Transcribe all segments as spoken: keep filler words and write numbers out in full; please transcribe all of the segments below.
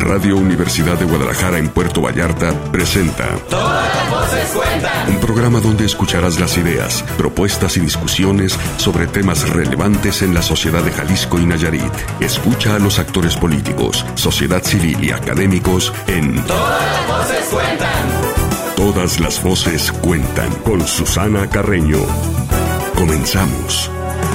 Radio Universidad de Guadalajara en Puerto Vallarta presenta Todas las voces cuentan. Un programa donde escucharás las ideas, propuestas y discusiones sobre temas relevantes en la sociedad de Jalisco y Nayarit. Escucha a los actores políticos, sociedad civil y académicos en Todas las voces cuentan. Todas las voces cuentan con Susana Carreño. Comenzamos.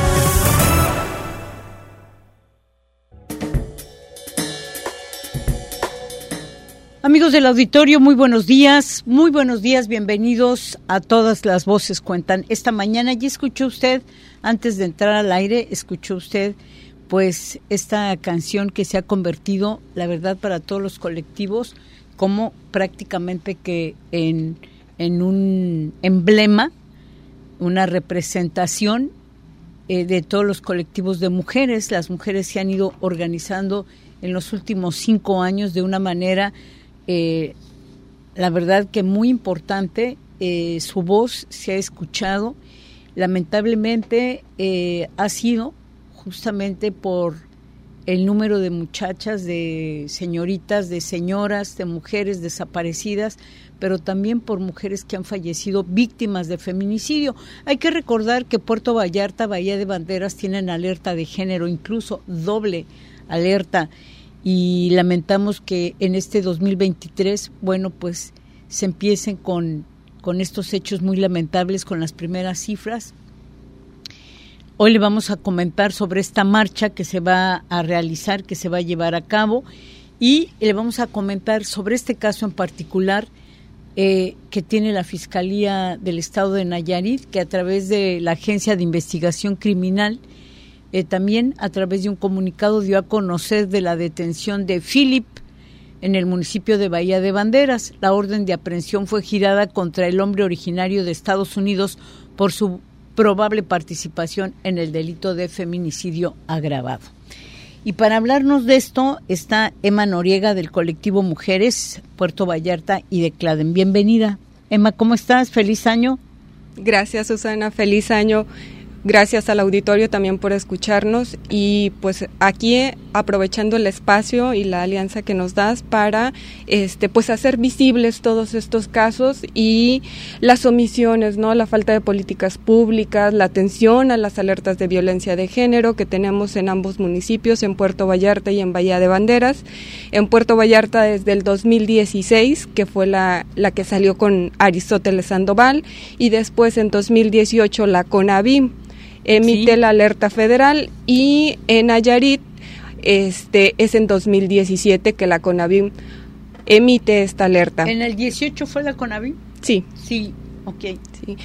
Amigos del auditorio, muy buenos días, muy buenos días, bienvenidos a Todas las Voces Cuentan. Esta mañana ya escuchó usted, antes de entrar al aire, escuchó usted pues esta canción que se ha convertido, la verdad, para todos los colectivos, como prácticamente que en, en un emblema, una representación eh, de todos los colectivos de mujeres. Las mujeres se han ido organizando en los últimos cinco años de una manera Eh, la verdad que muy importante. Eh, su voz se ha escuchado. Lamentablemente eh, ha sido justamente por el número de muchachas, de señoritas, de señoras, de mujeres desaparecidas, pero también por mujeres que han fallecido víctimas de feminicidio. Hay que recordar que Puerto Vallarta, Bahía de Banderas tienen alerta de género, incluso doble alerta. Y lamentamos que en este dos mil veintitrés, bueno, pues se empiecen con, con estos hechos muy lamentables, con las primeras cifras. Hoy le vamos a comentar sobre esta marcha que se va a realizar, que se va a llevar a cabo, y le vamos a comentar sobre este caso en particular eh, que tiene la Fiscalía del Estado de Nayarit, que a través de la Agencia de Investigación Criminal, Eh, también a través de un comunicado dio a conocer de la detención de Philip en el municipio de Bahía de Banderas. La orden de aprehensión fue girada contra el hombre originario de Estados Unidos por su probable participación en el delito de feminicidio agravado. Y para hablarnos de esto está Emma Noriega del colectivo Mujeres Puerto Vallarta y de Claden. Bienvenida. Emma, ¿cómo estás? Feliz año. Gracias, Susana. Feliz año. Gracias al auditorio también por escucharnos, y pues aquí aprovechando el espacio y la alianza que nos das para este pues hacer visibles todos estos casos y las omisiones, ¿no? La falta de políticas públicas, la atención a las alertas de violencia de género que tenemos en ambos municipios, en Puerto Vallarta y en Bahía de Banderas. En Puerto Vallarta desde el dos mil dieciséis, que fue la, la que salió con Aristóteles Sandoval, y después en dos mil dieciocho la CONAVIM emite sí. la alerta federal, y en Nayarit este es en dos mil diecisiete que la CONAVIM emite esta alerta. ¿En el dieciocho fue la CONAVIM? Sí. Sí, ok. Sí.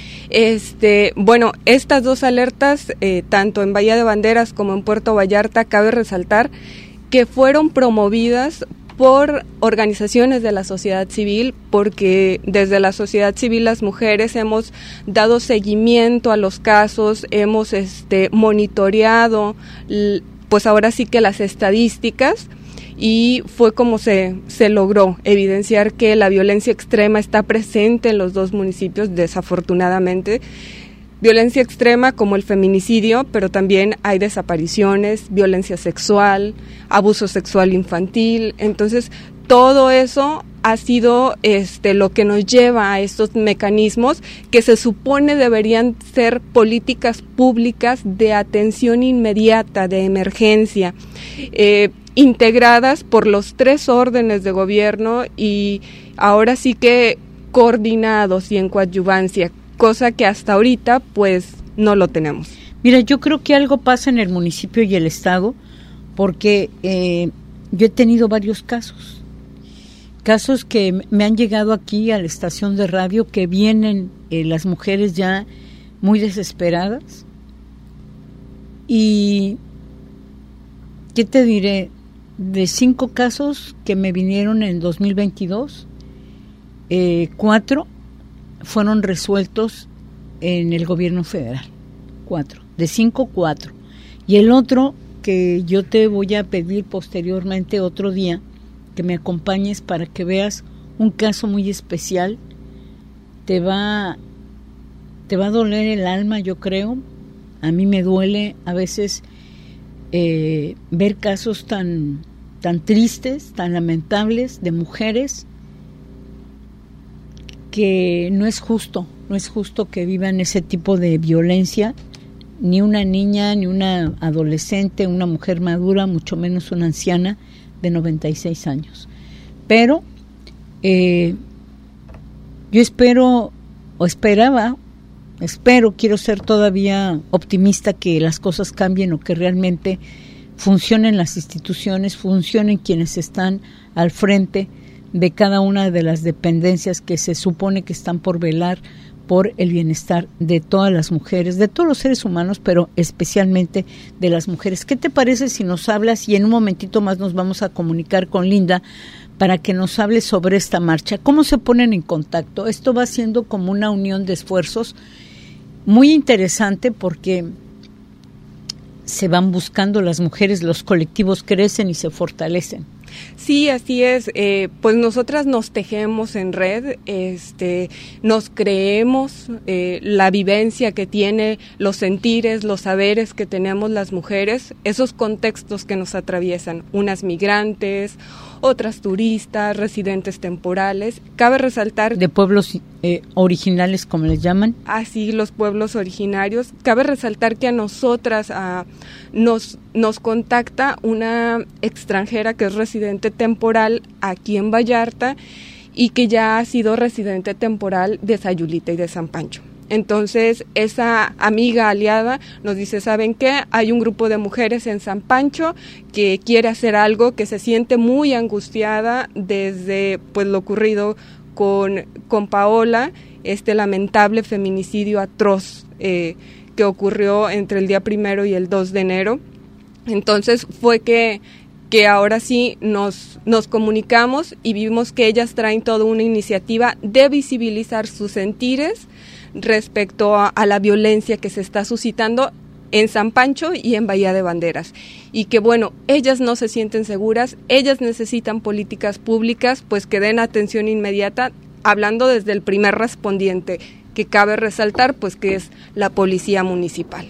Este, bueno, estas dos alertas, eh, tanto en Bahía de Banderas como en Puerto Vallarta, cabe resaltar que fueron promovidas por organizaciones de la sociedad civil, porque desde la sociedad civil las mujeres hemos dado seguimiento a los casos, hemos este monitoreado pues ahora sí que las estadísticas, y fue como se, se logró evidenciar que la violencia extrema está presente en los dos municipios, desafortunadamente. Violencia extrema como el feminicidio, pero también hay desapariciones, violencia sexual, abuso sexual infantil. Entonces, todo eso ha sido este lo que nos lleva a estos mecanismos que se supone deberían ser políticas públicas de atención inmediata, de emergencia, eh, integradas por los tres órdenes de gobierno, y ahora sí que coordinados y en coadyuvancia, cosa que hasta ahorita pues no lo tenemos. Mira, yo creo que algo pasa en el municipio y el estado, porque eh, yo he tenido varios casos, casos que me han llegado aquí a la estación de radio, que vienen eh, las mujeres ya muy desesperadas, y ¿qué te diré? De cinco casos que me vinieron en dos mil veintidós, eh, cuatro fueron resueltos en el gobierno federal, cuatro, de cinco, cuatro. Y el otro, que yo te voy a pedir posteriormente otro día, que me acompañes para que veas un caso muy especial, te va, te va a doler el alma, yo creo. A mí me duele a veces eh, ver casos tan tan tristes, tan lamentables, de mujeres que no es justo, no es justo que vivan ese tipo de violencia, ni una niña, ni una adolescente, una mujer madura, mucho menos una anciana de noventa y seis años. Pero eh, yo espero, o esperaba, espero, quiero ser todavía optimista que las cosas cambien o que realmente funcionen las instituciones, funcionen quienes están al frente de cada una de las dependencias que se supone que están por velar por el bienestar de todas las mujeres, de todos los seres humanos, pero especialmente de las mujeres. ¿Qué te parece si nos hablas y en un momentito más nos vamos a comunicar con Linda para que nos hable sobre esta marcha? ¿Cómo se ponen en contacto? Esto va siendo como una unión de esfuerzos muy interesante porque se van buscando las mujeres, los colectivos crecen y se fortalecen. Sí, así es. Eh, pues nosotras nos tejemos en red, este, nos creemos eh, la vivencia que tiene, los sentires, los saberes que tenemos las mujeres, esos contextos que nos atraviesan, unas migrantes, otras turistas, residentes temporales. Cabe resaltar... De pueblos eh, originales, como les llaman. Así, los pueblos originarios. Cabe resaltar que a nosotras a, nos, nos contacta una extranjera que es residente temporal aquí en Vallarta y que ya ha sido residente temporal de Sayulita y de San Pancho. Entonces, esa amiga aliada nos dice, ¿saben qué? Hay un grupo de mujeres en San Pancho que quiere hacer algo, que se siente muy angustiada desde pues lo ocurrido con, con Paola, este lamentable feminicidio atroz eh, que ocurrió entre el día primero y el dos de enero. Entonces, fue que... que ahora sí nos, nos comunicamos y vimos que ellas traen toda una iniciativa de visibilizar sus sentires respecto a, a la violencia que se está suscitando en San Pancho y en Bahía de Banderas. Y que bueno, ellas no se sienten seguras, ellas necesitan políticas públicas pues que den atención inmediata, hablando desde el primer respondiente, que cabe resaltar pues que es la policía municipal.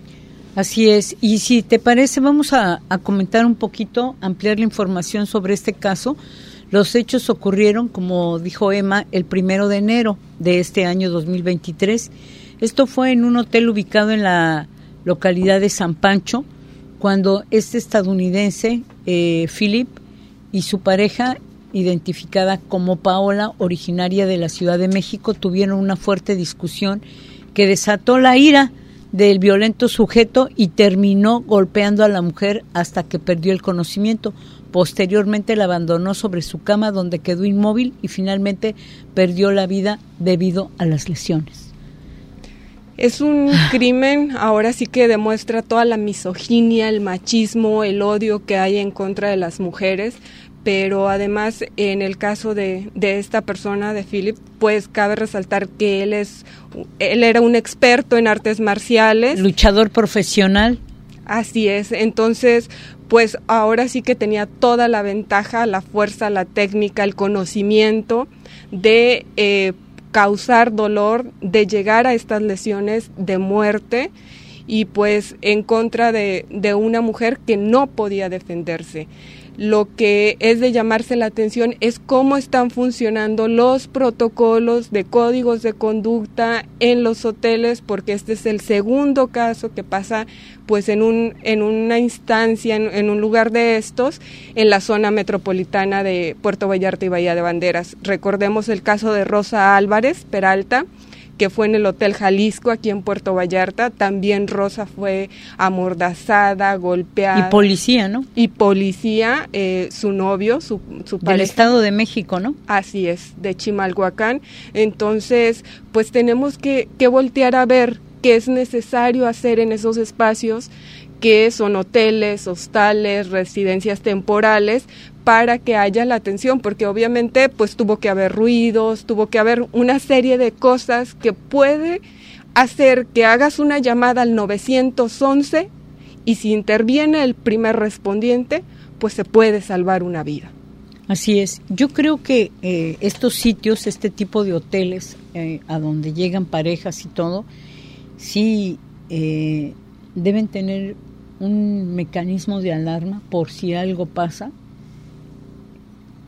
Así es, y si te parece vamos a, a comentar un poquito, ampliar la información sobre este caso. Los hechos ocurrieron, como dijo Emma, el primero de enero de este año dos mil veintitrés. Esto fue en un hotel ubicado en la localidad de San Pancho, cuando este estadounidense, eh, Philip, y su pareja, identificada como Paola, originaria de la Ciudad de México, tuvieron una fuerte discusión que desató la ira del violento sujeto y terminó golpeando a la mujer hasta que perdió el conocimiento. Posteriormente la abandonó sobre su cama, donde quedó inmóvil y finalmente perdió la vida debido a las lesiones. Es un crimen, ahora sí que demuestra toda la misoginia, el machismo, el odio que hay en contra de las mujeres, pero además en el caso de, de esta persona, de Philip, pues cabe resaltar que él es, él era un experto en artes marciales. Luchador profesional. Así es, entonces pues ahora sí que tenía toda la ventaja, la fuerza, la técnica, el conocimiento de eh, causar dolor, de llegar a estas lesiones de muerte y pues en contra de, de una mujer que no podía defenderse. Lo que es de llamarse la atención es cómo están funcionando los protocolos de códigos de conducta en los hoteles, porque este es el segundo caso que pasa pues en un en una instancia, en, en un lugar de estos, en la zona metropolitana de Puerto Vallarta y Bahía de Banderas. Recordemos el caso de Rosa Álvarez Peralta, que fue en el Hotel Jalisco, aquí en Puerto Vallarta. También Rosa fue amordazada, golpeada. Y policía, ¿no? Y policía, eh, su novio, su, su pareja. Del Estado de México, ¿no? Así es, de Chimalhuacán. Entonces, pues tenemos que, que voltear a ver qué es necesario hacer en esos espacios, que son hoteles, hostales, residencias temporales, para que haya la atención, porque obviamente pues tuvo que haber ruidos, tuvo que haber una serie de cosas que puede hacer que hagas una llamada al nueve once y si interviene el primer respondiente, pues se puede salvar una vida. Así es. Yo creo que eh, estos sitios, este tipo de hoteles eh, a donde llegan parejas y todo, sí eh, deben tener un mecanismo de alarma por si algo pasa,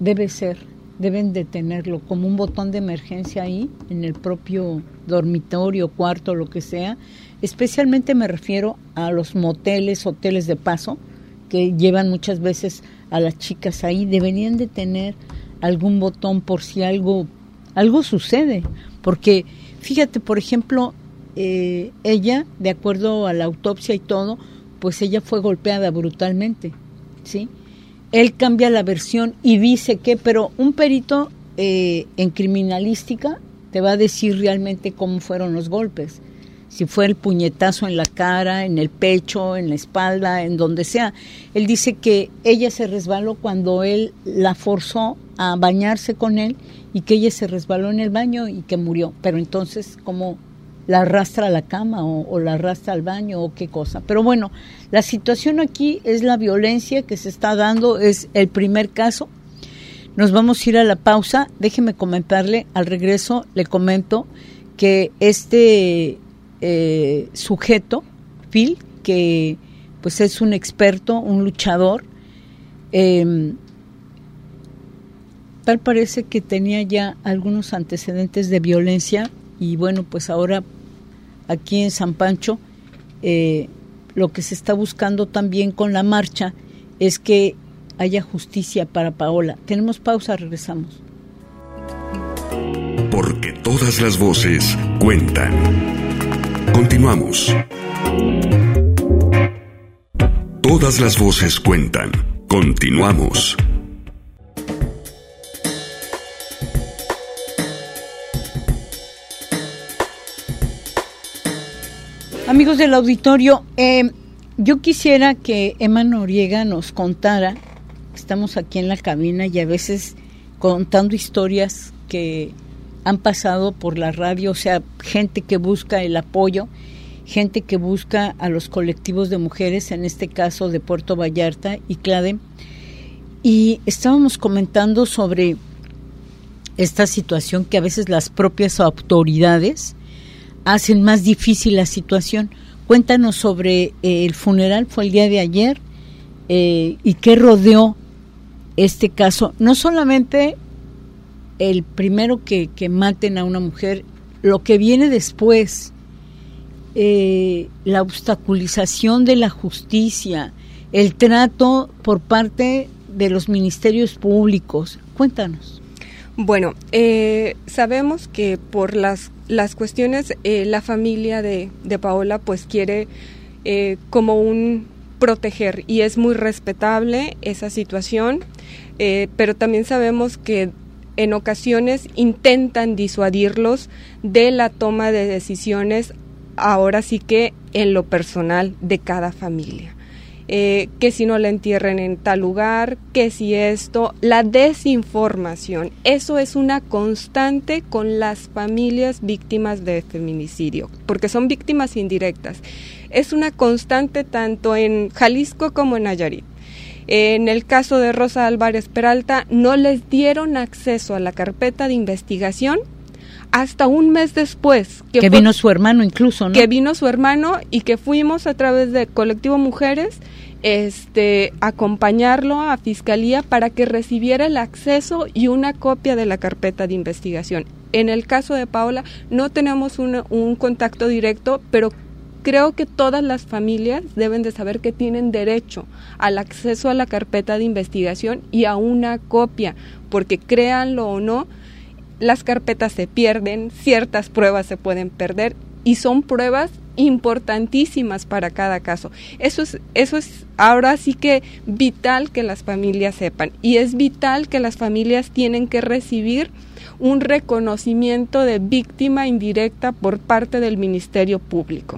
debe ser, deben de tenerlo como un botón de emergencia ahí, en el propio dormitorio, cuarto, lo que sea. Especialmente me refiero a los moteles, hoteles de paso, que llevan muchas veces a las chicas ahí. Deberían de tener algún botón por si algo, algo sucede. Porque, fíjate, por ejemplo, eh, ella, de acuerdo a la autopsia y todo, pues ella fue golpeada brutalmente, ¿sí? Él cambia la versión y dice que, pero un perito eh, en criminalística te va a decir realmente cómo fueron los golpes. Si fue el puñetazo en la cara, en el pecho, en la espalda, en donde sea. Él dice que ella se resbaló cuando él la forzó a bañarse con él y que ella se resbaló en el baño y que murió. Pero entonces, ¿cómo la arrastra a la cama o, o la arrastra al baño o qué cosa? Pero bueno, la situación aquí es la violencia que se está dando, es el primer caso. Nos vamos a ir a la pausa. Déjeme comentarle, al regreso le comento que este... Eh, sujeto, Phil, que pues es un experto, un luchador, eh, tal parece que tenía ya algunos antecedentes de violencia y bueno, pues ahora aquí en San Pancho eh, lo que se está buscando también con la marcha es que haya justicia para Paola. Tenemos pausa, regresamos. Porque todas las voces cuentan. Continuamos. Todas las voces cuentan. Continuamos. Amigos del auditorio, eh, yo quisiera que Emma Noriega nos contara, estamos aquí en la cabina y a veces contando historias que han pasado por la radio, o sea, gente que busca el apoyo, gente que busca a los colectivos de mujeres, en este caso de Puerto Vallarta y CLADE, y estábamos comentando sobre esta situación que a veces las propias autoridades hacen más difícil la situación. Cuéntanos sobre eh, el funeral, fue el día de ayer, eh, y qué rodeó este caso, no solamente el primero que, que maten a una mujer, lo que viene después, eh, la obstaculización de la justicia, el trato por parte de los ministerios públicos. Cuéntanos. Bueno, eh, sabemos que por las, las cuestiones, eh, la familia de, de Paola pues quiere eh, como un proteger y es muy respetable esa situación, eh, pero también sabemos que en ocasiones intentan disuadirlos de la toma de decisiones, ahora sí que en lo personal de cada familia. Eh, que si no la entierren en tal lugar, que si esto, la desinformación, eso es una constante con las familias víctimas de feminicidio, porque son víctimas indirectas. Es una constante tanto en Jalisco como en Nayarit. En el caso de Rosa Álvarez Peralta, no les dieron acceso a la carpeta de investigación hasta un mes después. Que, que fue, vino su hermano incluso, ¿no? Que vino su hermano y que fuimos a través de Colectivo Mujeres este, acompañarlo a Fiscalía para que recibiera el acceso y una copia de la carpeta de investigación. En el caso de Paola no tenemos una, un contacto directo, pero creo que todas las familias deben de saber que tienen derecho al acceso a la carpeta de investigación y a una copia, porque créanlo o no, las carpetas se pierden, ciertas pruebas se pueden perder y son pruebas importantísimas para cada caso. Eso es, eso es ahora sí que vital que las familias sepan, y es vital que las familias tienen que recibir un reconocimiento de víctima indirecta por parte del Ministerio Público,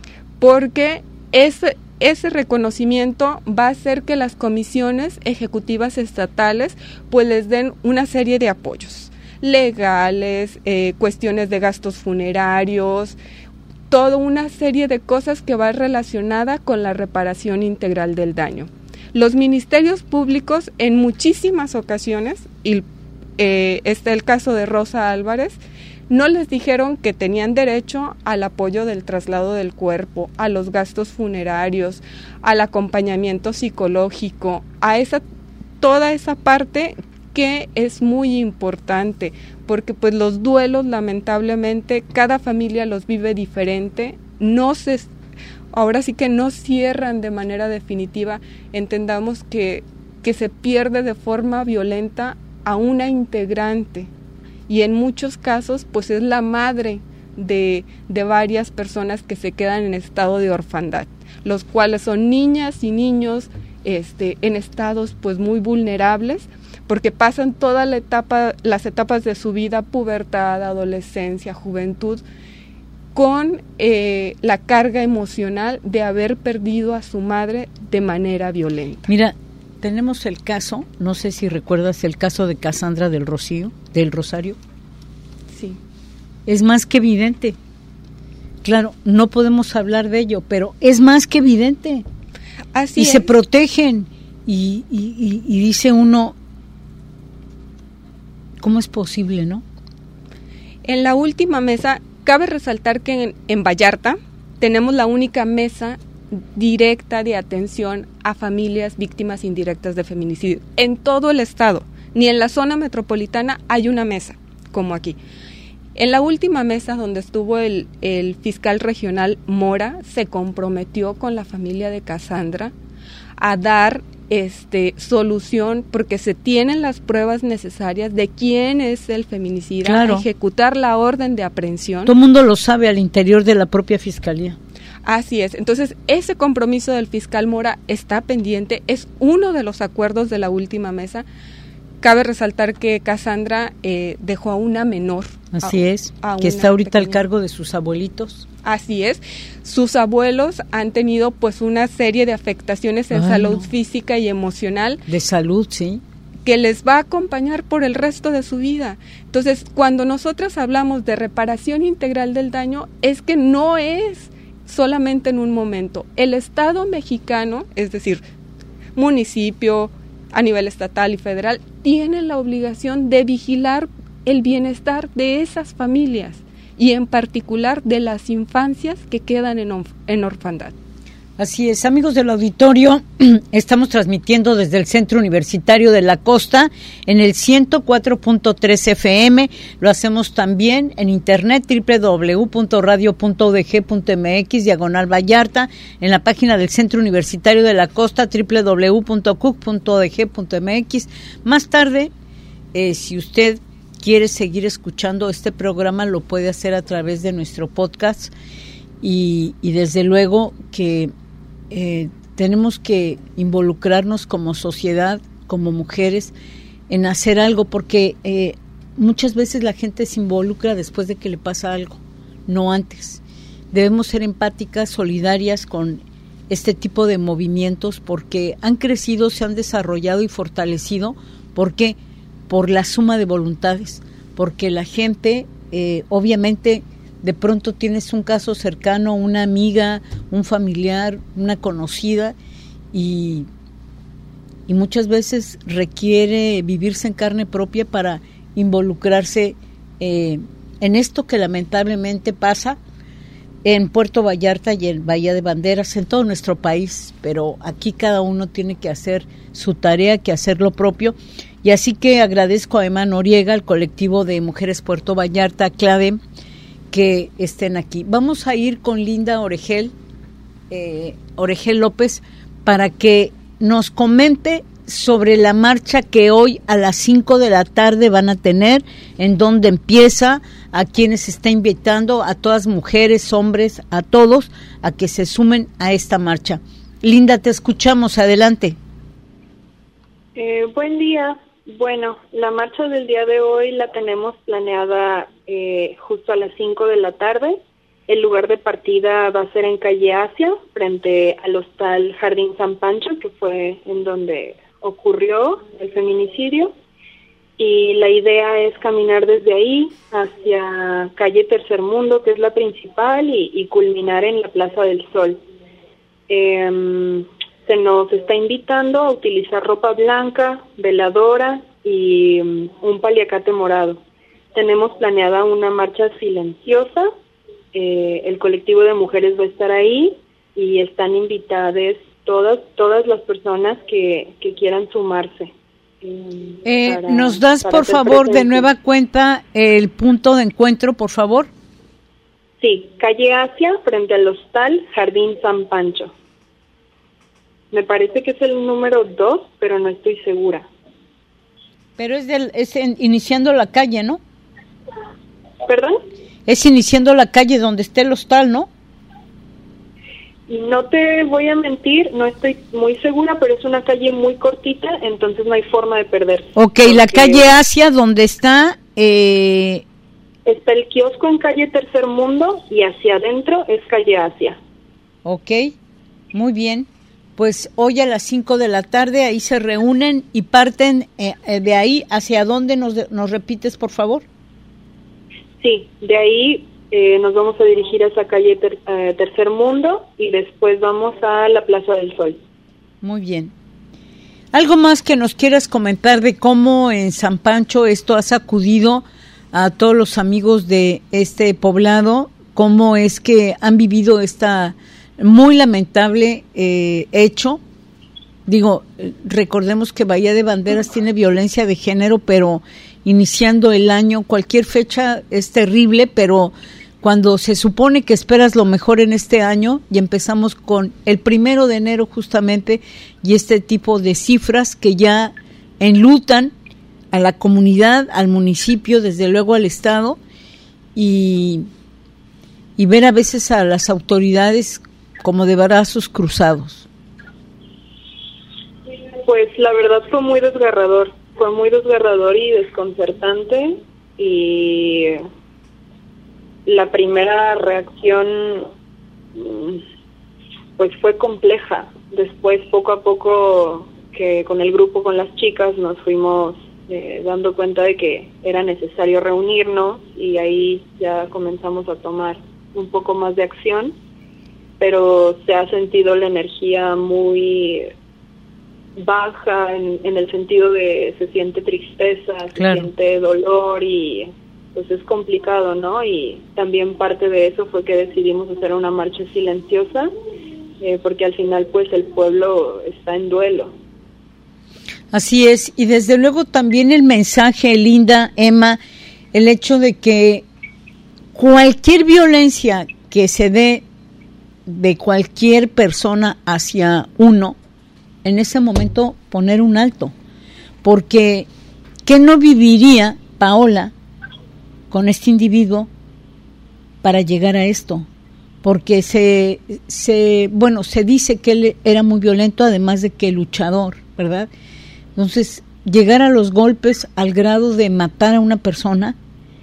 porque ese, ese reconocimiento va a hacer que las comisiones ejecutivas estatales pues les den una serie de apoyos legales, eh, cuestiones de gastos funerarios, toda una serie de cosas que va relacionada con la reparación integral del daño. Los ministerios públicos en muchísimas ocasiones, y eh, está el caso de Rosa Álvarez, no les dijeron que tenían derecho al apoyo del traslado del cuerpo, a los gastos funerarios, al acompañamiento psicológico, a esa toda esa parte que es muy importante, porque pues los duelos lamentablemente cada familia los vive diferente, no se, ahora sí que no cierran de manera definitiva. Entendamos que, que se pierde de forma violenta a una integrante, y en muchos casos pues es la madre de, de varias personas que se quedan en estado de orfandad, los cuales son niñas y niños este, en estados pues muy vulnerables, porque pasan toda la etapa, las etapas de su vida, pubertad, adolescencia, juventud, con eh, la carga emocional de haber perdido a su madre de manera violenta. Mira, tenemos el caso, no sé si recuerdas el caso de Cassandra del Rocío, del Rosario. Sí. Es más que evidente. Claro, no podemos hablar de ello, pero es más que evidente. Así y es. se protegen y, y, y, y dice uno, ¿cómo es posible, no? En la última mesa, cabe resaltar que en, en Vallarta tenemos la única mesa directa de atención a familias víctimas indirectas de feminicidio. En todo el estado, ni en la zona metropolitana hay una mesa como aquí. En la última mesa donde estuvo el, el fiscal regional Mora, se comprometió con la familia de Cassandra a dar este, solución, porque se tienen las pruebas necesarias de quién es el feminicida, claro, a ejecutar la orden de aprehensión. Todo el mundo lo sabe al interior de la propia fiscalía. Así es. Entonces, ese compromiso del fiscal Mora está pendiente, es uno de los acuerdos de la última mesa. Cabe resaltar que Cassandra eh, dejó a una menor. Así a, es, a que está ahorita pequeña. al cargo de sus abuelitos. Así es. Sus abuelos han tenido pues una serie de afectaciones en Ay, salud no. física y emocional. De salud, sí. Que les va a acompañar por el resto de su vida. Entonces, cuando nosotras hablamos de reparación integral del daño, es que no es solamente en un momento. El Estado mexicano, es decir, municipio, a nivel estatal y federal, tiene la obligación de vigilar el bienestar de esas familias y en particular de las infancias que quedan en, orf- en orfandad. Así es, amigos del auditorio, estamos transmitiendo desde el Centro Universitario de la Costa en el ciento cuatro punto tres F M, lo hacemos también en internet doble u doble u doble u punto radio punto u d g punto m x diagonal Vallarta, en la página del Centro Universitario de la Costa doble u doble u doble u punto c u c punto u d g punto m x. Más tarde, eh, si usted quiere seguir escuchando este programa, lo puede hacer a través de nuestro podcast y, y desde luego que Eh, tenemos que involucrarnos como sociedad, como mujeres, en hacer algo, porque eh, muchas veces la gente se involucra después de que le pasa algo, no antes. Debemos ser empáticas, solidarias con este tipo de movimientos, porque han crecido, se han desarrollado y fortalecido. ¿Por qué? Por la suma de voluntades, porque la gente, eh, obviamente, de pronto tienes un caso cercano, una amiga, un familiar, una conocida, y, y muchas veces requiere vivirse en carne propia para involucrarse eh, en esto que lamentablemente pasa en Puerto Vallarta y en Bahía de Banderas, en todo nuestro país, pero aquí cada uno tiene que hacer su tarea, que hacer lo propio. Y así que agradezco a Emma Noriega, al colectivo de Mujeres Puerto Vallarta, CLADE, que estén aquí. Vamos a ir con Linda Oregel, eh, Oregel López, para que nos comente sobre la marcha que hoy a las cinco de la tarde van a tener, en donde empieza, a quienes está invitando, a todas mujeres, hombres, a todos, a que se sumen a esta marcha. Linda, te escuchamos, adelante. Eh, buen día. Bueno, la marcha del día de hoy la tenemos planeada eh, justo a las cinco de la tarde. El lugar de partida va a ser en calle Asia, frente al hostal Jardín San Pancho, que fue en donde ocurrió el feminicidio. Y la idea es caminar desde ahí hacia calle Tercer Mundo, que es la principal, y, y culminar en la Plaza del Sol. Eh, Se nos está invitando a utilizar ropa blanca, veladora y um, un paliacate morado. Tenemos planeada una marcha silenciosa. Eh, el colectivo de mujeres va a estar ahí y están invitadas todas todas las personas que, que quieran sumarse. Eh, Eh, para- ¿Nos das, para por hacer favor, de presente. nueva cuenta el punto de encuentro, por favor? Sí, calle Asia, frente al hostal Jardín San Pancho. Me parece que es el número dos, pero no estoy segura. Pero es, del, es en- iniciando la calle, ¿no? ¿Perdón? Es iniciando la calle donde esté el hostal, ¿no? No te voy a mentir, no estoy muy segura, pero es una calle muy cortita, entonces no hay forma de perderse. Ok, la Porque calle Asia, donde está... Eh, está el kiosco en calle Tercer Mundo y hacia adentro es calle Asia. ok, muy bien. Pues hoy a las cinco de la tarde ahí se reúnen y parten eh, eh, de ahí. ¿Hacia dónde nos, nos repites, por favor? Sí, de ahí eh, nos vamos a dirigir a esa calle ter- eh, Tercer Mundo y después vamos a la Plaza del Sol. Muy bien. ¿Algo más que nos quieras comentar de cómo en San Pancho esto ha sacudido a todos los amigos de este poblado? ¿Cómo es que han vivido esta muy lamentable eh, hecho? Digo, eh, recordemos que Bahía de Banderas tiene violencia de género, pero iniciando el año, cualquier fecha es terrible, pero cuando se supone que esperas lo mejor en este año y empezamos con el primero de enero justamente y este tipo de cifras que ya enlutan a la comunidad, al municipio, desde luego al estado, y, y ver a veces a las autoridades como de brazos cruzados. Pues la verdad fue muy desgarrador, fue muy desgarrador y desconcertante, y la primera reacción mm, pues fue compleja. Después, poco a poco, que con el grupo, con las chicas, nos fuimos eh, dando cuenta de que era necesario reunirnos, y ahí ya comenzamos a tomar un poco más de acción, pero se ha sentido la energía muy baja en, en el sentido de se siente tristeza, se Claro. siente dolor, y pues es complicado, ¿no? Y también parte de eso fue que decidimos hacer una marcha silenciosa, eh, porque al final pues el pueblo está en duelo. Así es, y desde luego también el mensaje, Linda, Emma, el hecho de que cualquier violencia que se dé de cualquier persona hacia uno, en ese momento poner un alto, porque ¿qué no viviría Paola con este individuo para llegar a esto? Porque se, se, bueno, se dice que él era muy violento, además de que luchador, ¿verdad? Entonces, llegar a los golpes al grado de matar a una persona,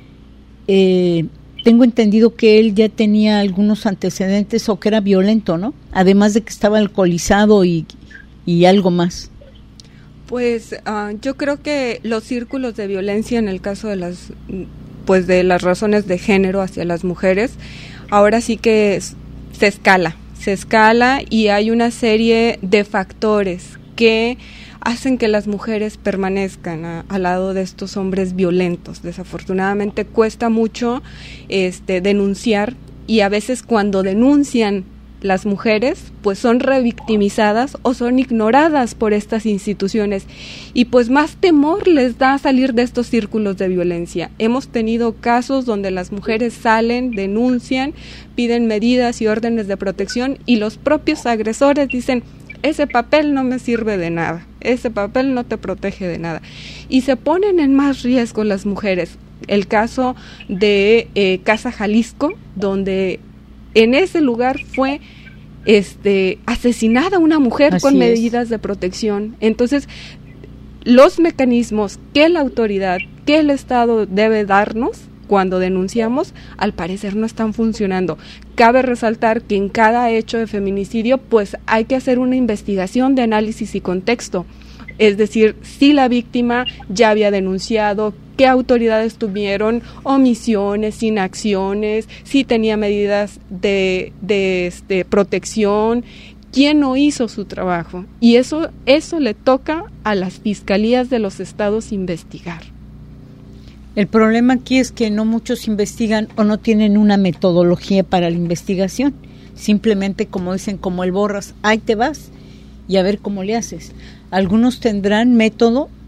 eh, tengo entendido que él ya tenía algunos antecedentes o que era violento, ¿no? Además de que estaba alcoholizado y, y algo más. Pues uh, yo creo que los círculos de violencia en el caso de las, pues de las razones de género hacia las mujeres, ahora sí que es, se escala, se escala y hay una serie de factores que hacen que las mujeres permanezcan a, al lado de estos hombres violentos. Desafortunadamente cuesta mucho este, denunciar, y a veces cuando denuncian las mujeres, pues son revictimizadas o son ignoradas por estas instituciones, y pues más temor les da salir de estos círculos de violencia. Hemos tenido casos donde las mujeres salen, denuncian, piden medidas y órdenes de protección, y los propios agresores dicen: ese papel no me sirve de nada, ese papel no te protege de nada, y se ponen en más riesgo las mujeres. El caso de eh, Casa Jalisco, donde en ese lugar fue este asesinada una mujer Así con es. medidas de protección. Entonces, los mecanismos que la autoridad, que el Estado debe darnos cuando denunciamos, al parecer no están funcionando. Cabe resaltar que en cada hecho de feminicidio, pues hay que hacer una investigación de análisis y contexto. Es decir, si la víctima ya había denunciado, qué autoridades tuvieron omisiones, inacciones, si tenía medidas de, de este, protección, quién no hizo su trabajo. Y eso, eso le toca a las fiscalías de los estados investigar. El problema aquí es que no muchos investigan o no tienen una metodología para la investigación. Simplemente, como dicen, como el borras, ahí te vas y a ver cómo le haces. Algunos tendrán método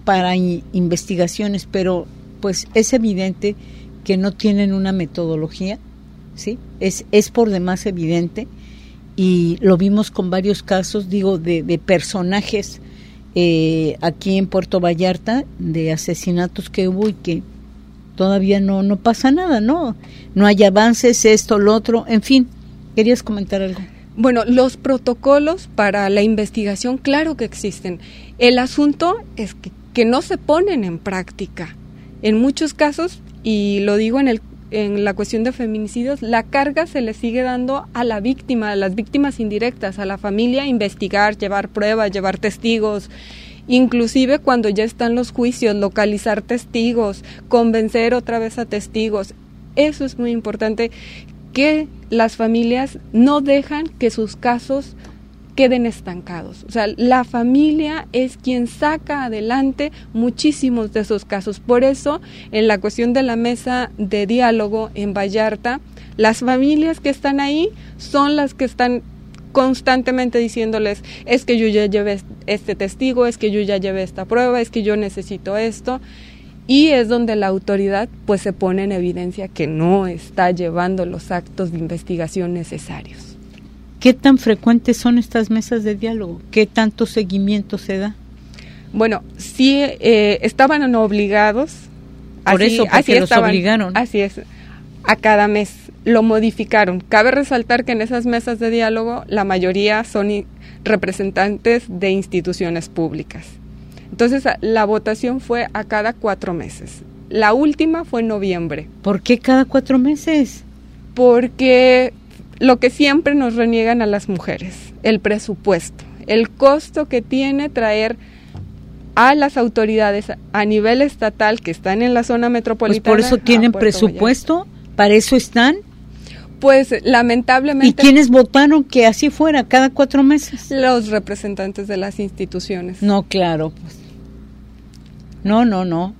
para i- investigaciones, pero pues es evidente que no tienen una metodología, ¿sí? Es, es por demás evidente, y lo vimos con varios casos, digo, de, de personajes eh, aquí en Puerto Vallarta, de asesinatos que hubo y que todavía no, no pasa nada, ¿no? No hay avances, esto, lo otro, en fin. ¿Querías comentar algo? Bueno, los protocolos para la investigación, claro que existen. El asunto es que, que no se ponen en práctica. En muchos casos, y lo digo en, el, en la cuestión de feminicidios, la carga se le sigue dando a la víctima, a las víctimas indirectas, a la familia, investigar, llevar pruebas, llevar testigos. Inclusive cuando ya están los juicios, localizar testigos, convencer otra vez a testigos. Eso es muy importante, que las familias no dejan que sus casos queden estancados. O sea, la familia es quien saca adelante muchísimos de esos casos. Por eso, en la cuestión de la mesa de diálogo en Vallarta, las familias que están ahí son las que están constantemente diciéndoles, es que yo ya llevé este testigo, es que yo ya llevé esta prueba, es que yo necesito esto, y es donde la autoridad pues se pone en evidencia que no está llevando los actos de investigación necesarios. ¿Qué tan frecuentes son estas mesas de diálogo? ¿Qué tanto seguimiento se da? Bueno, sí eh, estaban obligados, por así, eso, porque así los estaban, obligaron. Así es, a cada mes. Lo modificaron. Cabe resaltar que en esas mesas de diálogo la mayoría son i- representantes de instituciones públicas. Entonces la votación fue a cada cuatro meses. La última fue en noviembre. ¿Por qué cada cuatro meses? Porque lo que siempre nos reniegan a las mujeres, el presupuesto, el costo que tiene traer a las autoridades a nivel estatal que están en la zona metropolitana. Pues por eso tienen presupuesto, Vallarta. Para eso están. Pues lamentablemente. ¿Y quiénes votaron que así fuera cada cuatro meses? Los representantes de las instituciones. No, claro. Pues. No, no, no.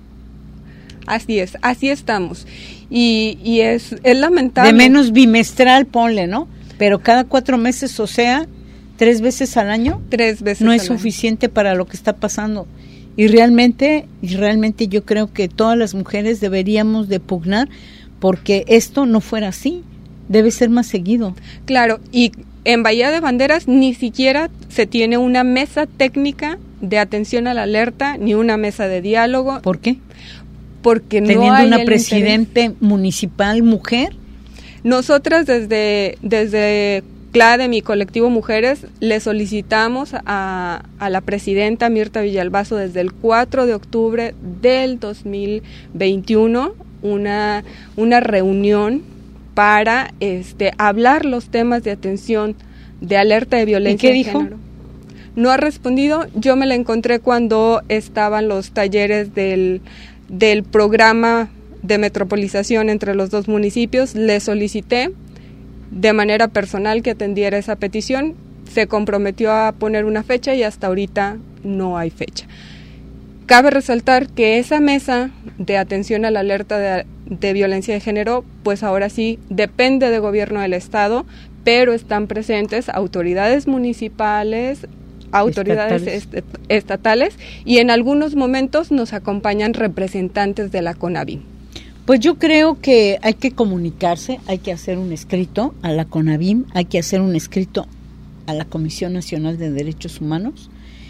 Así es, así estamos. Y, y es, es lamentable. De menos bimestral, ponle, ¿no? Pero cada cuatro meses, o sea, tres veces al año. Tres veces no al es año. suficiente para lo que está pasando. Y realmente, y realmente yo creo que todas las mujeres deberíamos de pugnar porque esto no fuera así. Debe ser más seguido. Claro, y en Bahía de Banderas ni siquiera se tiene una mesa técnica de atención a la alerta, ni una mesa de diálogo. ¿Por qué? Porque no Teniendo hay una el presidente interés. municipal mujer. Nosotras desde, desde CLADE, mi colectivo Mujeres, le solicitamos a, a la presidenta Mirta Villalbazo desde el cuatro de octubre del dos mil veintiuno una, una reunión para este hablar los temas de atención de alerta de violencia ¿Y qué de dijo? género. No ha respondido. Yo me la encontré cuando estaban los talleres del, del programa de metropolización entre los dos municipios. Le solicité de manera personal que atendiera esa petición. Se comprometió a poner una fecha y hasta ahorita no hay fecha. Cabe resaltar que esa mesa de atención a la alerta de, de violencia de género, pues ahora sí depende del gobierno del estado, pero están presentes autoridades municipales, autoridades estatales. Est- estatales y en algunos momentos nos acompañan representantes de la CONAVIM. Pues yo creo que hay que comunicarse, hay que hacer un escrito a la CONAVIM, hay que hacer un escrito a la Comisión Nacional de Derechos Humanos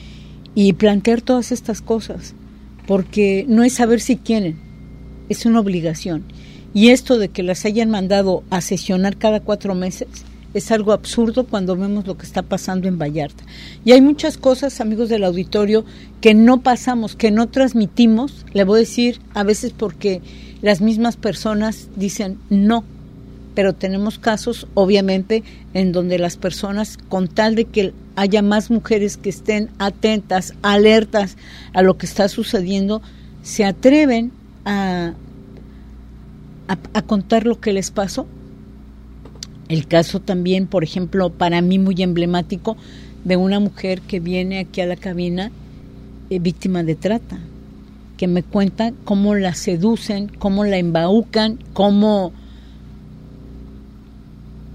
y plantear todas estas cosas, porque no es saber si quieren, es una obligación. Y esto de que las hayan mandado a sesionar cada cuatro meses es algo absurdo cuando vemos lo que está pasando en Vallarta. Y hay muchas cosas, amigos del auditorio, que no pasamos, que no transmitimos, le voy a decir, a veces porque las mismas personas dicen no, pero tenemos casos, obviamente, en donde las personas, con tal de que haya más mujeres que estén atentas, alertas a lo que está sucediendo, se atreven a, a, a contar lo que les pasó. El caso también, por ejemplo, para mí muy emblemático, de una mujer que viene aquí a la cabina eh, víctima de trata, que me cuenta cómo la seducen, cómo la embaucan, cómo,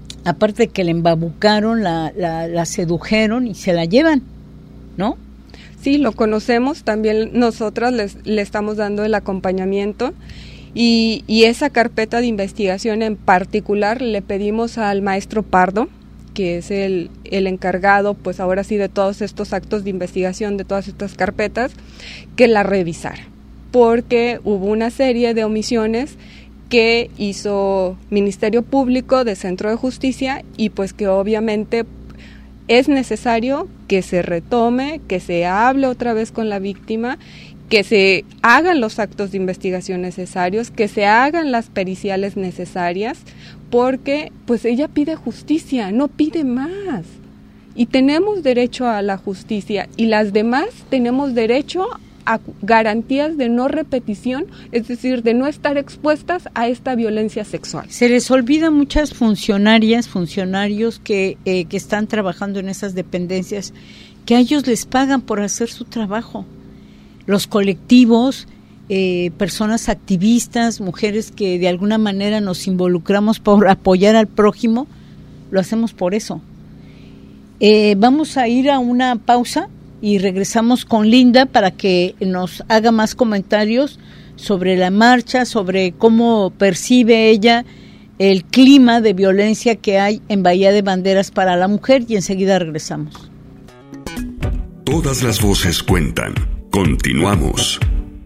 aparte de que la embabucaron, la, la, la sedujeron y se la llevan, ¿no? Sí, lo conocemos, también nosotras les, le estamos dando el acompañamiento y, y esa carpeta de investigación en particular le pedimos al maestro Pardo, que es el, el encargado, pues ahora sí, de todos estos actos de investigación, de todas estas carpetas, que la revisara, porque hubo una serie de omisiones que hizo Ministerio Público de Centro de Justicia y pues que obviamente es necesario que se retome, que se hable otra vez con la víctima, que se hagan los actos de investigación necesarios, que se hagan las periciales necesarias, porque pues ella pide justicia, no pide más. Y tenemos derecho a la justicia y las demás tenemos derecho a garantías de no repetición, es decir, de no estar expuestas a esta violencia sexual. Se les olvida muchas funcionarias, funcionarios que, eh, que están trabajando en esas dependencias, que a ellos les pagan por hacer su trabajo. Los colectivos, eh, personas activistas, mujeres que de alguna manera nos involucramos por apoyar al prójimo, lo hacemos por eso. Eh, vamos a ir a una pausa y regresamos con Linda para que nos haga más comentarios sobre la marcha, sobre cómo percibe ella el clima de violencia que hay en Bahía de Banderas para la mujer, y enseguida regresamos. Todas las voces cuentan. Continuamos.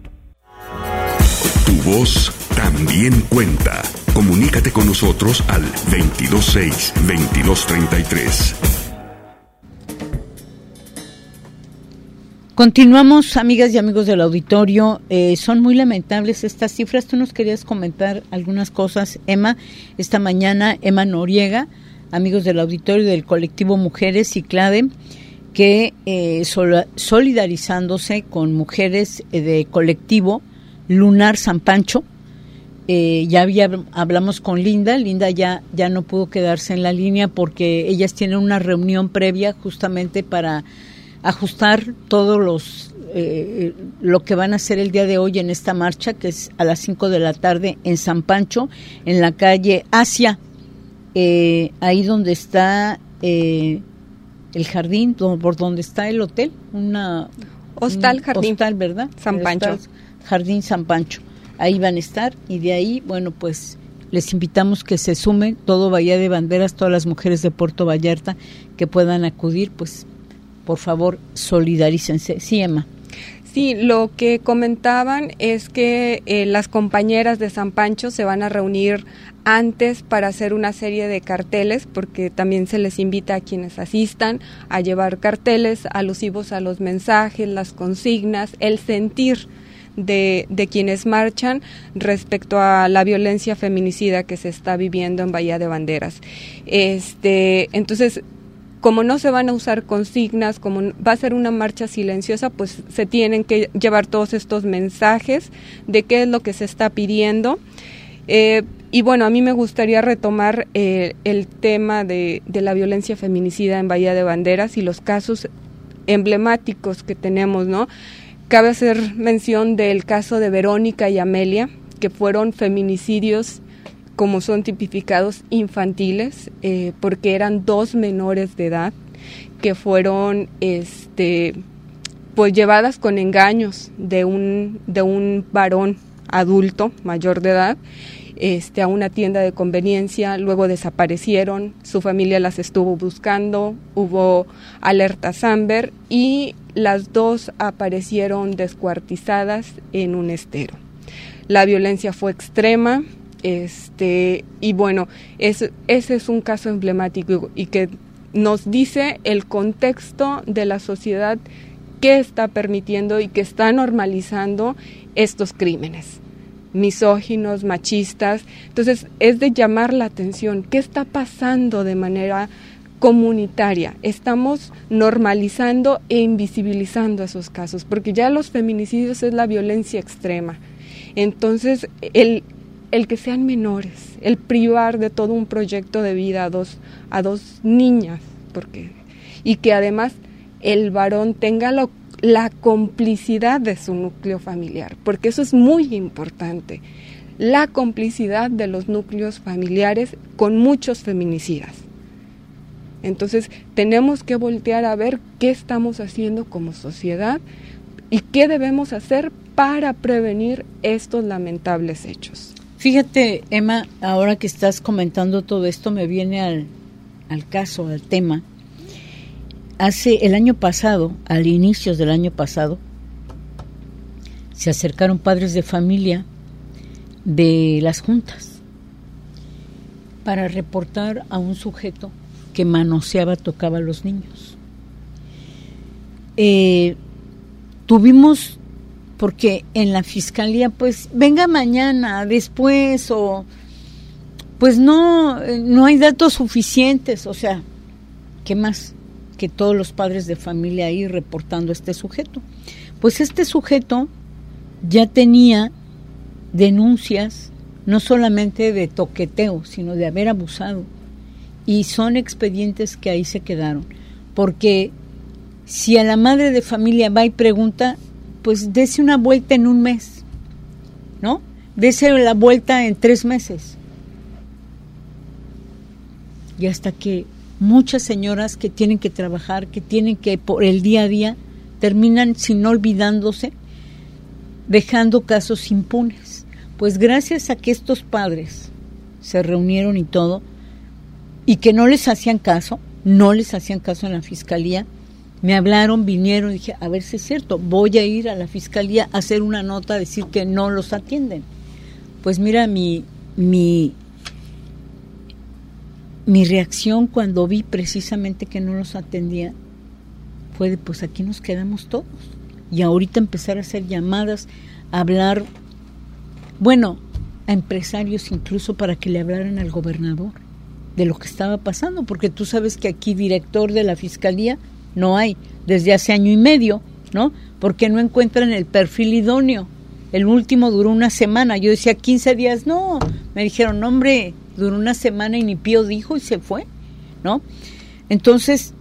Tu voz también cuenta. Comunícate con nosotros al veintidós seis, veintidós treinta y tres. Continuamos, amigas y amigos del auditorio. Eh, son muy lamentables estas cifras. Tú nos querías comentar algunas cosas, Emma. Esta mañana, Emma Noriega, amigos del auditorio del colectivo Mujeres Ciclade, que eh, sol- solidarizándose con mujeres eh, de colectivo Lunar San Pancho. Eh, ya había, hablamos con Linda. Linda ya, ya no pudo quedarse en la línea porque ellas tienen una reunión previa justamente para ajustar todos los eh, lo que van a hacer el día de hoy en esta marcha, que es a las cinco de la tarde en San Pancho, en la calle Asia, eh, ahí donde está eh, el jardín, do, por donde está el hotel, una Hostal un Jardín, hostal, ¿verdad? San Pancho. Hostal, Jardín San Pancho. Ahí van a estar y de ahí, bueno, pues les invitamos que se sumen todo Bahía de Banderas, todas las mujeres de Puerto Vallarta que puedan acudir, pues por favor, solidarícense. Sí, Emma. Sí, lo que comentaban es que eh, las compañeras de San Pancho se van a reunir antes para hacer una serie de carteles, porque también se les invita a quienes asistan a llevar carteles alusivos a los mensajes, las consignas, el sentir de, de quienes marchan respecto a la violencia feminicida que se está viviendo en Bahía de Banderas. Este, entonces, como no se van a usar consignas, como va a ser una marcha silenciosa, pues se tienen que llevar todos estos mensajes de qué es lo que se está pidiendo. Eh, y bueno, a mí me gustaría retomar eh, el tema de, de la violencia feminicida en Bahía de Banderas y los casos emblemáticos que tenemos, ¿no? Cabe hacer mención del caso de Verónica y Amelia, que fueron feminicidios como son tipificados infantiles, eh, porque eran dos menores de edad que fueron este pues llevadas con engaños de un de un varón adulto mayor de edad este a una tienda de conveniencia, luego desaparecieron, su familia las estuvo buscando, hubo alertas Amber y las dos aparecieron descuartizadas en un estero. La violencia fue extrema. Este y bueno, es, ese es un caso emblemático y que nos dice el contexto de la sociedad que está permitiendo y que está normalizando estos crímenes misóginos, machistas. Entonces es de llamar la atención, ¿qué está pasando de manera comunitaria? Estamos normalizando e invisibilizando esos casos, porque ya los feminicidios es la violencia extrema. Entonces el el que sean menores, el privar de todo un proyecto de vida a dos, a dos niñas, porque y que además el varón tenga lo, la complicidad de su núcleo familiar, porque eso es muy importante, la complicidad de los núcleos familiares con muchos feminicidas. Entonces tenemos que voltear a ver qué estamos haciendo como sociedad y qué debemos hacer para prevenir estos lamentables hechos. Fíjate, Emma, ahora que estás comentando todo esto, me viene al, al caso, al tema. Hace el año pasado, al inicio del año pasado, se acercaron padres de familia de las juntas para reportar a un sujeto que manoseaba, tocaba a los niños. Eh, tuvimos, porque en la fiscalía, pues, venga mañana, después, o pues no, no hay datos suficientes, o sea, ¿qué más? Que todos los padres de familia ahí reportando a este sujeto. Pues este sujeto ya tenía denuncias, no solamente de toqueteo, sino de haber abusado. Y son expedientes que ahí se quedaron. Porque si a la madre de familia va y pregunta, pues dese una vuelta en un mes, ¿no? Dese la vuelta en tres meses. Y hasta que muchas señoras que tienen que trabajar, que tienen que por el día a día, terminan sin olvidándose, dejando casos impunes. Pues gracias a que estos padres se reunieron y todo, y que no les hacían caso, no les hacían caso en la fiscalía, me hablaron, vinieron y dije, a ver si es cierto, voy a ir a la fiscalía a hacer una nota, a decir que no los atienden. Pues mira, mi, mi, mi reacción cuando vi precisamente que no los atendía fue de, pues aquí nos quedamos todos. Y ahorita empezar a hacer llamadas, a hablar, bueno, a empresarios incluso para que le hablaran al gobernador de lo que estaba pasando, porque tú sabes que aquí director de la fiscalía no hay, desde hace año y medio, ¿no? Porque no encuentran el perfil idóneo. El último duró una semana, yo decía quince días, no, me dijeron, no, hombre, duró una semana y ni pío dijo y se fue, ¿no? Entonces,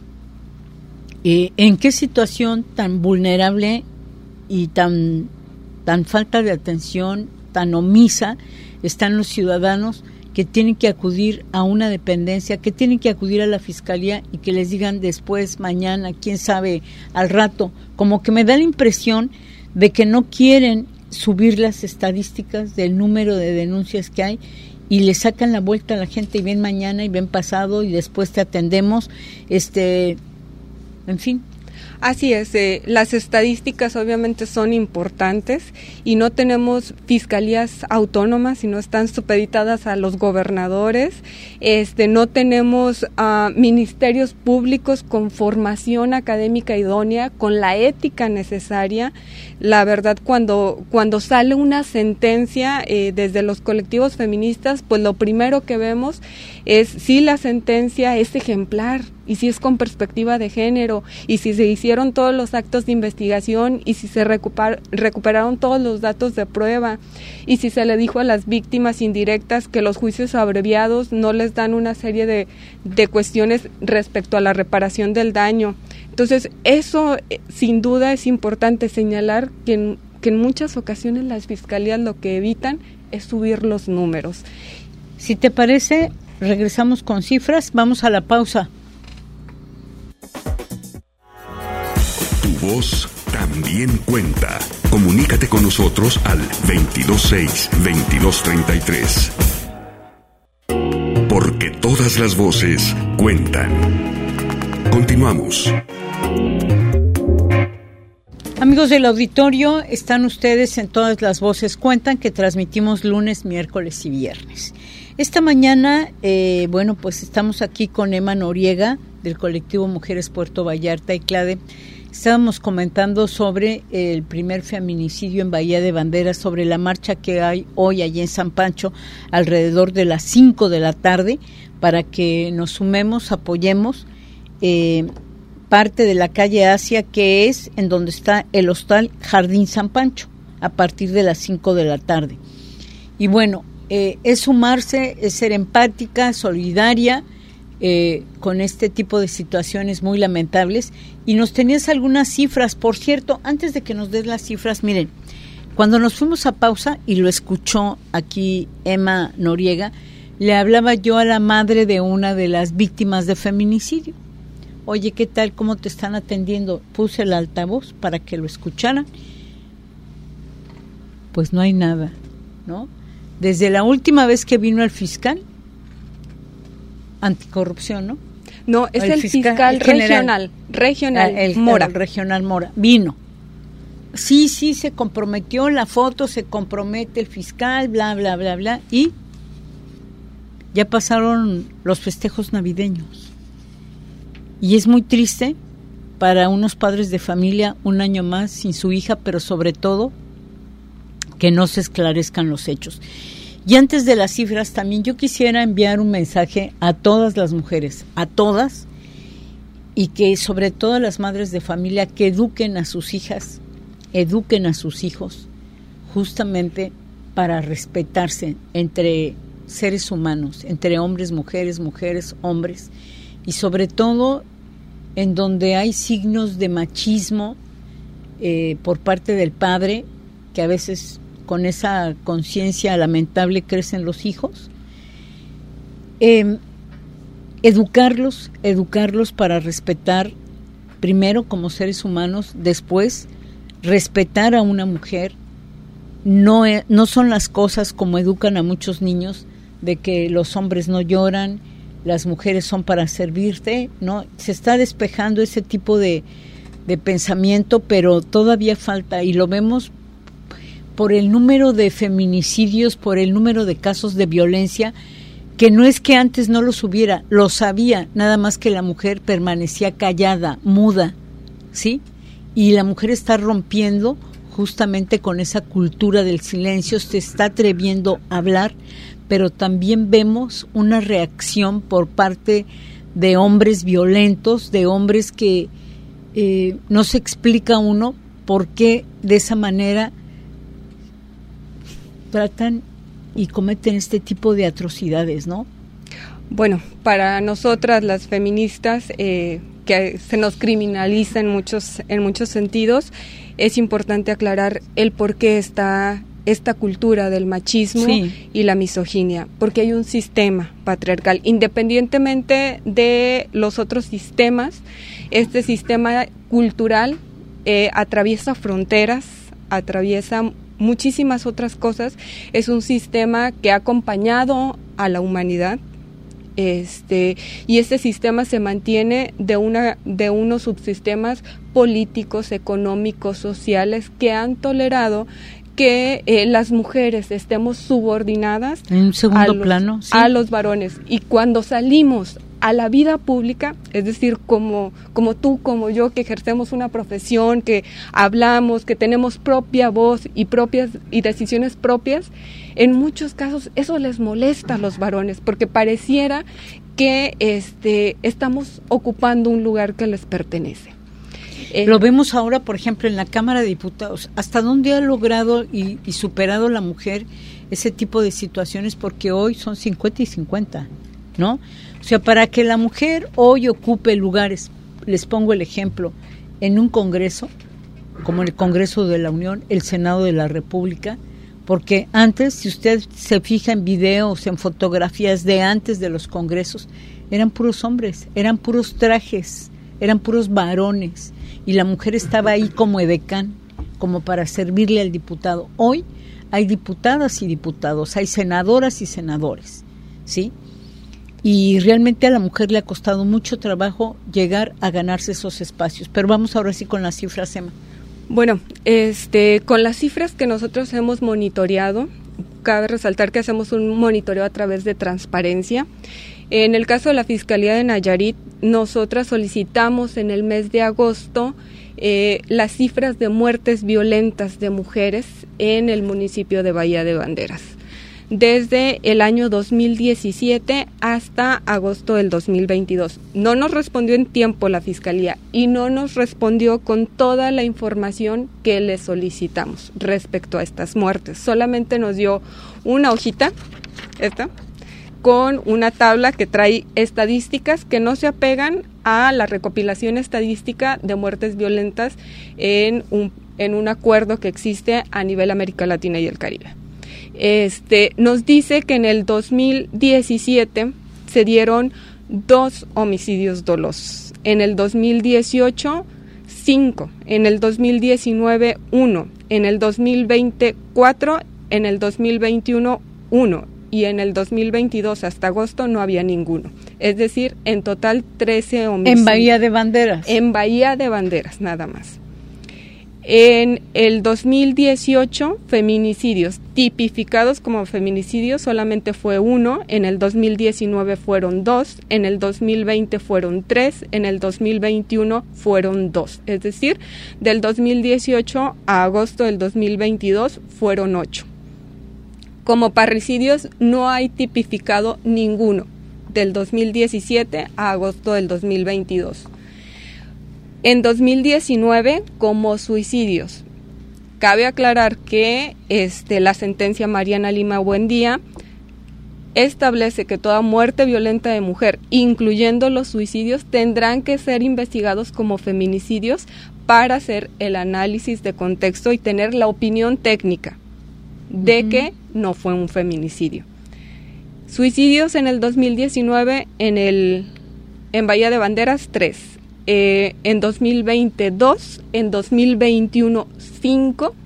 eh, ¿en qué situación tan vulnerable y tan, tan falta de atención, tan omisa están los ciudadanos que tienen que acudir a una dependencia, que tienen que acudir a la fiscalía y que les digan después, mañana, quién sabe, al rato? Como que me da la impresión de que no quieren subir las estadísticas del número de denuncias que hay y le sacan la vuelta a la gente y ven mañana y ven pasado y después te atendemos, este, en fin. Así es, eh, las estadísticas obviamente son importantes y no tenemos fiscalías autónomas, sino están supeditadas a los gobernadores. Este, no tenemos uh, ministerios públicos con formación académica idónea, con la ética necesaria. La verdad, cuando, cuando sale una sentencia eh, desde los colectivos feministas, pues lo primero que vemos es si la sentencia es ejemplar, y si es con perspectiva de género, y si se hicieron todos los actos de investigación, y si se recuper, recuperaron todos los datos de prueba, y si se le dijo a las víctimas indirectas que los juicios abreviados no les dan una serie de, de cuestiones respecto a la reparación del daño. Entonces, eso eh, sin duda es importante señalar que en, que en muchas ocasiones las fiscalías lo que evitan es subir los números. Si te parece, regresamos con cifras, vamos a la pausa. Tu voz también cuenta. Comunícate con nosotros al veintidós seis, veintidós treinta y tres. Porque todas las voces cuentan. Continuamos. Amigos del auditorio, están ustedes en Todas las Voces Cuentan, que transmitimos lunes, miércoles y viernes. Esta mañana, eh, bueno, pues estamos aquí con Emma Noriega, del colectivo Mujeres Puerto Vallarta y CLADE. Estábamos comentando sobre el primer feminicidio en Bahía de Banderas, sobre la marcha que hay hoy allí en San Pancho, alrededor de las cinco de la tarde, para que nos sumemos, apoyemos eh, parte de la calle Asia, que es en donde está el hostal Jardín San Pancho, a partir de las cinco de la tarde. Y bueno, eh, es sumarse, es ser empática, solidaria, Eh, con este tipo de situaciones muy lamentables. Y nos tenías algunas cifras. Por cierto, antes de que nos des las cifras, miren, cuando nos fuimos a pausa y lo escuchó aquí Emma Noriega, le hablaba yo a la madre de una de las víctimas de feminicidio. Oye, ¿qué tal? ¿Cómo te están atendiendo? Puse el altavoz para que lo escucharan. Pues no hay nada, ¿no? Desde la última vez que vino el fiscal anticorrupción, ¿no? No, es el, el fiscal, fiscal el regional, regional, el, Mora. El regional Mora, vino. Sí, sí, se comprometió, la foto, se compromete el fiscal, bla, bla, bla, bla, y ya pasaron los festejos navideños. Y es muy triste para unos padres de familia un año más sin su hija, pero sobre todo que no se esclarezcan los hechos. Y antes de las cifras, también yo quisiera enviar un mensaje a todas las mujeres, a todas, y que sobre todo a las madres de familia que eduquen a sus hijas, eduquen a sus hijos, justamente para respetarse entre seres humanos, entre hombres, mujeres, mujeres, hombres, y sobre todo en donde hay signos de machismo eh, por parte del padre, que a veces con esa conciencia lamentable crecen los hijos, eh, educarlos, educarlos para respetar primero como seres humanos, después respetar a una mujer. No, no son las cosas como educan a muchos niños, de que los hombres no lloran, las mujeres son para servirte, ¿no? Se está despejando ese tipo de, de pensamiento, pero todavía falta, y lo vemos por el número de feminicidios, por el número de casos de violencia, que no es que antes no los hubiera, los había, nada más que la mujer permanecía callada, muda, ¿sí? Y la mujer está rompiendo justamente con esa cultura del silencio, se está atreviendo a hablar, pero también vemos una reacción por parte de hombres violentos, de hombres que eh, no se explica uno por qué de esa manera tratan y cometen este tipo de atrocidades, ¿no? Bueno, para nosotras las feministas, eh, que se nos criminaliza en muchos, en muchos sentidos, es importante aclarar el por qué está esta cultura del machismo sí. y la misoginia, porque hay un sistema patriarcal, independientemente de los otros sistemas, este sistema cultural eh, atraviesa fronteras, atraviesa muchísimas otras cosas, es un sistema que ha acompañado a la humanidad, este y este sistema se mantiene de una de unos subsistemas políticos, económicos, sociales que han tolerado que eh, las mujeres estemos subordinadas en un segundo a los, plano sí. a los varones, y cuando salimos a la vida pública, es decir, como, como tú, como yo, que ejercemos una profesión, que hablamos, que tenemos propia voz y propias y decisiones propias, en muchos casos eso les molesta a los varones, porque pareciera que este estamos ocupando un lugar que les pertenece. Eh, Lo vemos ahora, por ejemplo, en la Cámara de Diputados. ¿Hasta dónde ha logrado y, y superado la mujer ese tipo de situaciones? Porque hoy son cincuenta y cincuenta, ¿no? O sea, para que la mujer hoy ocupe lugares, les pongo el ejemplo, en un congreso, como el Congreso de la Unión, el Senado de la República, porque antes, si usted se fija en videos, en fotografías de antes de los congresos, eran puros hombres, eran puros trajes, eran puros varones, y la mujer estaba ahí como edecán, como para servirle al diputado. Hoy hay diputadas y diputados, hay senadoras y senadores, ¿sí? Y realmente a la mujer le ha costado mucho trabajo llegar a ganarse esos espacios. Pero vamos ahora sí con las cifras, Emma. Bueno, este, con las cifras que nosotros hemos monitoreado, cabe resaltar que hacemos un monitoreo a través de transparencia. En el caso de la Fiscalía de Nayarit, nosotras solicitamos en el mes de agosto eh, las cifras de muertes violentas de mujeres en el municipio de Bahía de Banderas, desde el año dos mil diecisiete hasta agosto del dos mil veintidós. No nos respondió en tiempo la Fiscalía y no nos respondió con toda la información que le solicitamos respecto a estas muertes. Solamente nos dio una hojita, esta, con una tabla que trae estadísticas que no se apegan a la recopilación estadística de muertes violentas en un, en un acuerdo que existe a nivel América Latina y el Caribe. este, nos dice que en el dos mil diecisiete se dieron dos homicidios dolosos, en el dos mil dieciocho cinco, en el dos mil diecinueve uno, en el dos mil veinte cuatro, en el dos mil veintiuno uno y en el dos mil veintidós hasta agosto no había ninguno. Es decir, en total trece homicidios. En Bahía de Banderas. En Bahía de Banderas, nada más. En el dos mil dieciocho, feminicidios tipificados como feminicidios solamente fue uno, en el dos mil diecinueve fueron dos, en el dos mil veinte fueron tres, en el dos mil veintiuno fueron dos. Es decir, del dos mil dieciocho a agosto del dos mil veintidós fueron ocho. Como parricidios no hay tipificado ninguno del dos mil diecisiete a agosto del dos mil veintidós. En dos mil diecinueve, como suicidios, cabe aclarar que este, la sentencia Mariana Lima Buendía establece que toda muerte violenta de mujer, incluyendo los suicidios, tendrán que ser investigados como feminicidios para hacer el análisis de contexto y tener la opinión técnica de uh-huh. que no fue un feminicidio. Suicidios en el dos mil diecinueve en, el, en Bahía de Banderas, tres. Eh, en dos mil veinte dos, en dos mil veintiuno cinco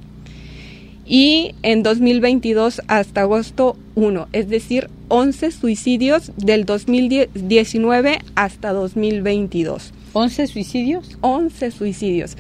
y en dos mil veintidós hasta agosto uno, es decir, once suicidios del dos mil diecinueve hasta dos mil veintidós. ¿once suicidios? once suicidios.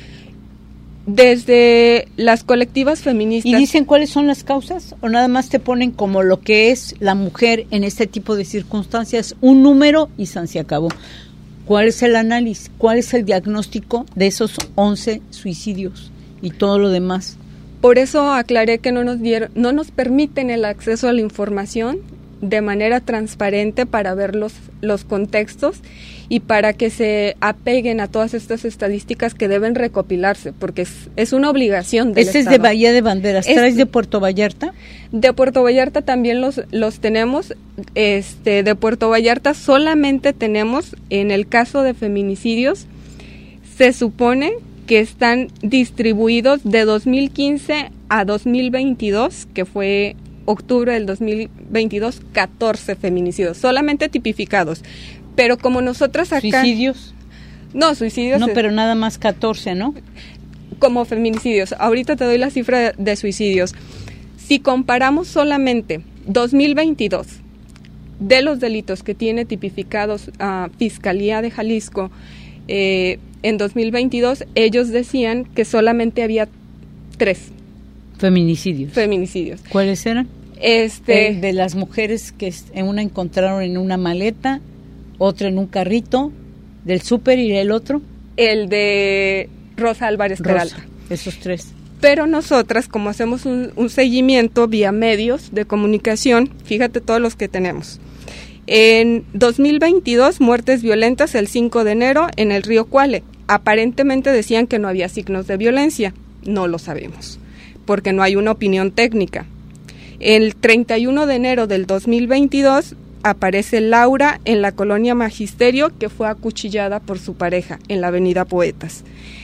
Desde las colectivas feministas. ¿Y dicen cuáles son las causas? ¿O nada más te ponen como lo que es la mujer en este tipo de circunstancias, un número y san se acabó? ¿Cuál es el análisis? ¿Cuál es el diagnóstico de esos once suicidios y todo lo demás? Por eso aclaré que no nos dieron, no nos permiten el acceso a la información de manera transparente para ver los, los contextos y para que se apeguen a todas estas estadísticas que deben recopilarse, porque es, es una obligación del Este Estado. Es de Bahía de Banderas. ¿Traes de Puerto Vallarta? De Puerto Vallarta también los, los tenemos. Este, de Puerto Vallarta solamente tenemos, en el caso de feminicidios, se supone que están distribuidos de dos mil quince a dos mil veintidós, que fue octubre del dos mil veintidós, catorce feminicidios, solamente tipificados. Pero como nosotras acá... ¿Suicidios? No, suicidios... No, pero nada más catorce, ¿no? Como feminicidios. Ahorita te doy la cifra de, de suicidios. Si comparamos solamente dos mil veintidós de los delitos que tiene tipificados a uh, Fiscalía de Jalisco, eh, en dos mil veintidós ellos decían que solamente había tres. Feminicidios. Feminicidios. ¿Cuáles eran? Este... El de las mujeres que en una encontraron en una maleta, otra en un carrito del súper y el otro. El de Rosa Álvarez Peralta. Rosa, esos tres. Pero nosotras, como hacemos un, un seguimiento vía medios de comunicación, fíjate todos los que tenemos. En dos mil veintidós, muertes violentas el cinco de enero en el río Cuale. Aparentemente decían que no había signos de violencia. No lo sabemos, porque no hay una opinión técnica. El treinta y uno de enero del dos mil veintidós aparece Laura en la colonia Magisterio, que fue acuchillada por su pareja en la avenida Poetas.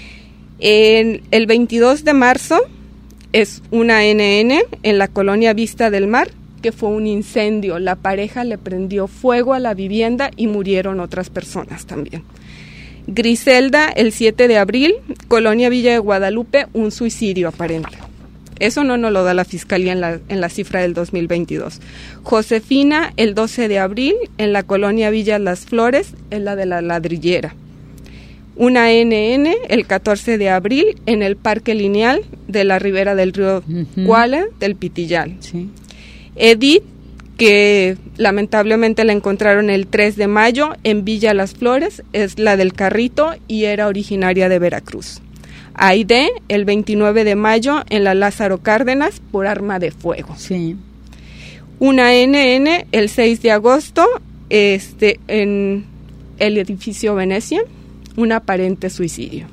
En el veintidós de marzo es una N N en la colonia Vista del Mar, que fue un incendio. La pareja le prendió fuego a la vivienda y murieron otras personas también. Griselda, el siete de abril, colonia Villa de Guadalupe, un suicidio aparente. Eso no nos lo da la Fiscalía en la, en la cifra del dos mil veintidós. Josefina, el doce de abril, en la colonia Villa Las Flores, es la de la Ladrillera. Una N N, el catorce de abril, en el Parque Lineal de la ribera del río uh-huh. Cuale, del Pitillal. Sí. Edith, que lamentablemente la encontraron el tres de mayo en Villa Las Flores, es la del Carrito y era originaria de Veracruz. Aide, el veintinueve de mayo, en la Lázaro Cárdenas, por arma de fuego. Sí. Una N N, el seis de agosto, este, en el edificio Venecia, un aparente suicidio.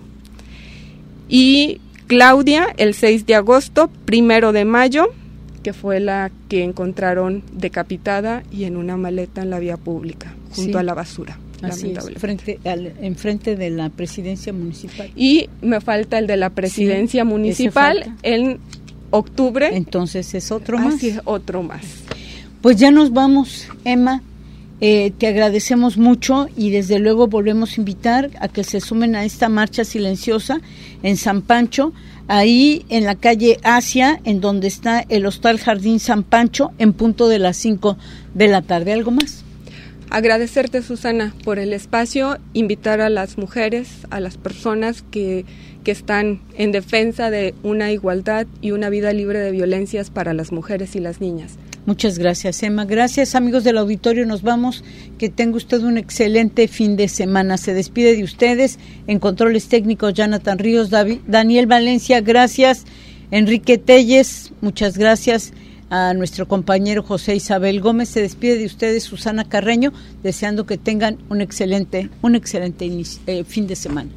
Y Claudia, el seis de agosto, primero de mayo, que fue la que encontraron decapitada y en una maleta en la vía pública, junto sí. a la basura. Así es, frente al, enfrente de la presidencia municipal. Y me falta el de la presidencia sí, municipal en octubre. Entonces es otro más. Así es, otro más. Pues ya nos vamos, Emma. Eh, te agradecemos mucho y desde luego volvemos a invitar a que se sumen a esta marcha silenciosa en San Pancho, ahí en la calle Asia, en donde está el Hostal Jardín San Pancho, en punto de las cinco de la tarde. ¿Algo más? Agradecerte, Susana, por el espacio, invitar a las mujeres, a las personas que, que están en defensa de una igualdad y una vida libre de violencias para las mujeres y las niñas. Muchas gracias, Emma. Gracias, amigos del auditorio. Nos vamos. Que tenga usted un excelente fin de semana. Se despide de ustedes en controles técnicos Jonathan Ríos, David, Daniel Valencia, gracias. Enrique Telles, muchas gracias. A nuestro compañero José Isabel Gómez. Se despide de ustedes Susana Carreño, deseando que tengan un excelente, un excelente inicio, eh, fin de semana.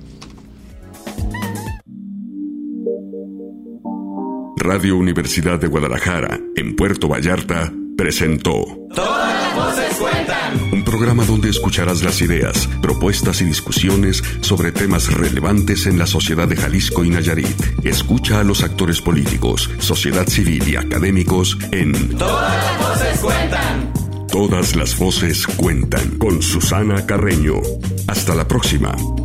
Radio Universidad de Guadalajara, en Puerto Vallarta, presentó Todas las voces cuentan. Un programa donde escucharás las ideas, propuestas y discusiones sobre temas relevantes en la sociedad de Jalisco y Nayarit. Escucha a los actores políticos, sociedad civil y académicos en Todas las voces cuentan. Todas las voces cuentan con Susana Carreño. Hasta la próxima.